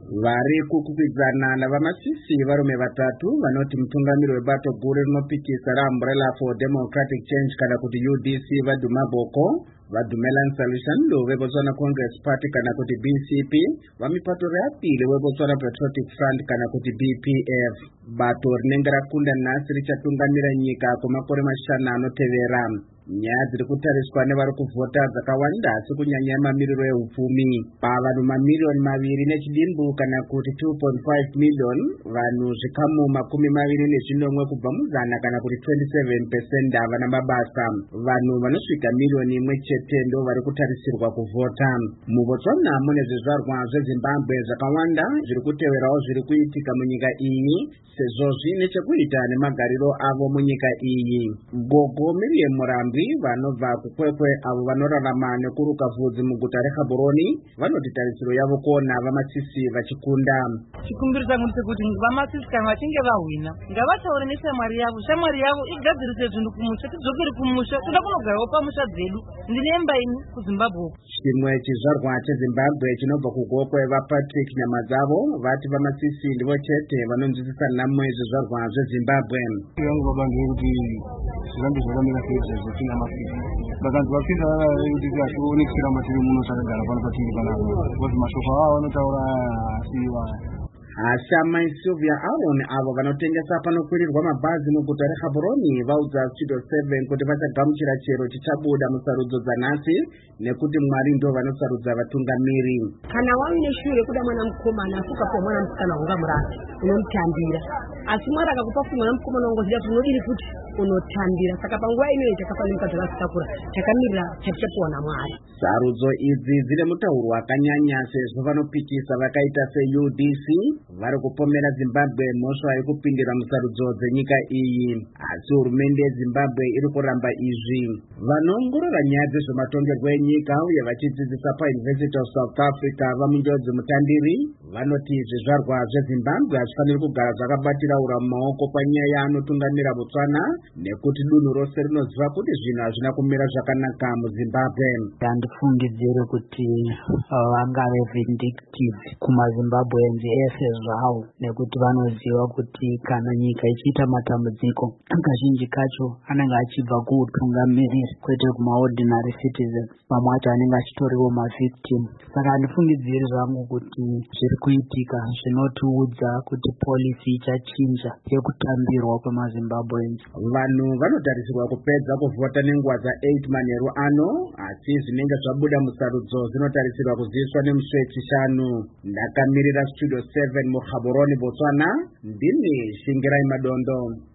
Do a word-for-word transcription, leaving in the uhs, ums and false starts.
vari kukwikwidzana navamasisi varume vatatu vanoti mutungamiri webato guru rinopikisa raumbrella for democratic change kana kuti U D C vadhuma boko vadhumelan solution veBotswana Congress Party kana kuti B C P vamipato reapili weBotswana Patriotic Front kana kuti B P F. Bato rinenge rakunda nhasi richatungamira nyika kwemakore mashanu anotevera. Nyaya dziri kutariswa nevari kuvhota dzakawanda sekunyanya mamiriro ehupfumi. Pavanhu mamiliyoni maviri nechidimbu kana kuti two point five million, vanhu zvikamu makumi maviri nezvinomwe kubva muzana kana kuti twenty-seven percent havana mabasa. Vanhu vanosvika miliyoni imwe chete ndo vari kutarisirwa kuvhota. MuBotswana mune zvizvarwa zveZimbabwe zvakawanda zviri kuteverawo zviri kuitika munyika iyi sezvo zvine chekuita nemagariro avo munyika iyi. Gogo Miriam Murambi vanobva kukwekwe avo vanorarama nekuruka vhudzi muguta reGaborone vanoti tarisiro yavo kuona vamasisi vachikunda. Chikumbiro changu ndechekuti vamasisi kana vachinge vahwina ngavataure neshamwari yavo, shamwari yavo igadzirise zvinhu kumusha, tidzokere kumusha, toda kunogarawo pamusha dzedu. Ndine imba ini kuZimbabwe. Chimwe chizvarwa cheZimbabwe chinobva kugokwe vaPatrick Nyamadzavo vati vamasisi ndivo chete vanonzwisisa namwe zvizvarwa zveZimbabwe. Yangu babandire kuti zvirambe zvakamira sei zvotina mafisi bakanzi vapinda kuti zvashionekera matiri muno sakagara pano patiri panapa kuti mashoko avo vanotaura asiva. Hashama Sylvia Aaron avo vanotengesa panokwirirwa mabhazi muguta reGaborone vaudza Studio seven kuti vachagamuchira chero chichabuda musarudzo dzanhasi nekuti Mwari ndo vanosarudza vatungamiri. Kana waine shure kuda mwana mukomana afuka kwa mwana musikana wanga murati unomutambira, asi Mwari akakupa kuti mwana mukomana wangoziya kuti unodiri kuti unotambira. Saka panguva inoyo takafanira takasitakura takamirira chatichapiwa naMwari. Sarudzo idzi dzine mutauro wakanyanya sezvo vanopikisa vakaita se-U D C vari kupomera Zimbabwe mhosva yekupindira musarudzo dzenyika iyi, asi hurumende yeZimbabwe iri kuramba izvi. Vanoongorora nyaya dzezvematongerwo enyika uye vachidzidzisa paUniversity of South Africa vamunjodzi mutandiri vanoti zvizvarwa zveZimbabwe hazvifaniri kugara zvakabatira ura mumaoko panyaya yaanotungamira Botswana nekuti dunhu rose rinoziva kuti zvinhu hazvina kumira zvakanaka muZimbabwe. Handifungidzire kuti vangave vindictive kumaZimbabweans ese zvavo, nekuti vanoziva kuti kana nyika ichiita matambudziko kazhinji kacho anenge achibva kuutungamiriri kwete kumaordinary citizens, vamwe acho anenge achitoriwo mavictim. Saka handifungidziri zvangu kuti zviri kuitika zvinotiudza kuti policy ichachinja yekutambirwa kwemaZimbabweans. Vanhu vanotarisirwa kupedza kuvhota nenguva dza-eight manheru ano, asi zvinenge zvabuda musarudzo zvinotarisirwa kuziviswa nemusi wechishanu. Ndakamirira Studio seven muGaborone, Botswana, ndini Shingirai Madondo.